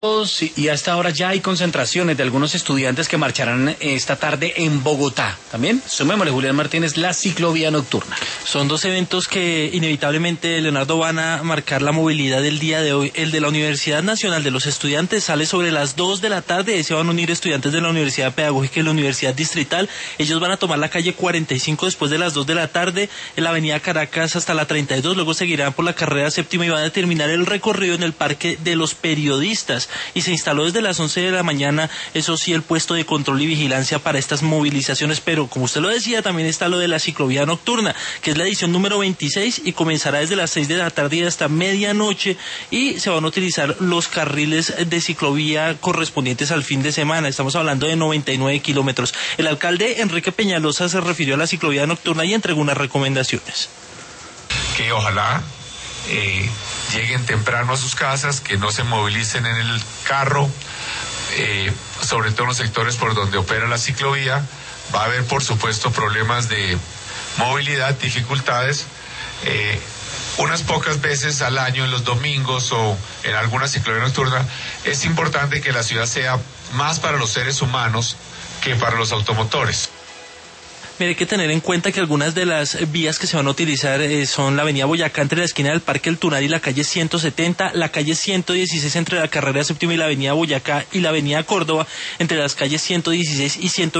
Sí, y hasta ahora ya hay concentraciones de algunos estudiantes que marcharán esta tarde en Bogotá. También, sumémosle, Julián Martínez, la ciclovía nocturna. Son dos eventos que inevitablemente, Leonardo, van a marcar la movilidad del día de hoy. El de la Universidad Nacional de los Estudiantes sale sobre las 2 de la tarde. Se van a unir estudiantes de la Universidad Pedagógica y la Universidad Distrital. Ellos van a tomar la calle 45 después de las 2 de la tarde, en la avenida Caracas hasta la 32. Luego seguirán por la carrera séptima y van a terminar el recorrido en el Parque de los Periodistas. Y se instaló desde las 11 de la mañana, eso sí, el puesto de control y vigilancia para estas movilizaciones, pero como usted lo decía, también está lo de la ciclovía nocturna, que es la edición número 26 y comenzará desde las 6 de la tarde y hasta medianoche, y se van a utilizar los carriles de ciclovía correspondientes al fin de semana. Estamos hablando de 99 kilómetros. El alcalde Enrique Peñalosa se refirió a la ciclovía nocturna y entregó unas recomendaciones. Que ojalá lleguen temprano a sus casas, que no se movilicen en el carro, sobre todo en los sectores por donde opera la ciclovía. Va a haber, por supuesto, problemas de movilidad, dificultades. Unas pocas veces al año, en los domingos o en alguna ciclovía nocturna, es importante que la ciudad sea más para los seres humanos que para los automotores. Mire, hay que tener en cuenta que algunas de las vías que se van a utilizar son la avenida Boyacá entre la esquina del Parque El Tunal y la calle 170, la calle 116 entre la carrera séptima y la avenida Boyacá, y la avenida Córdoba entre las calles 116 y 120.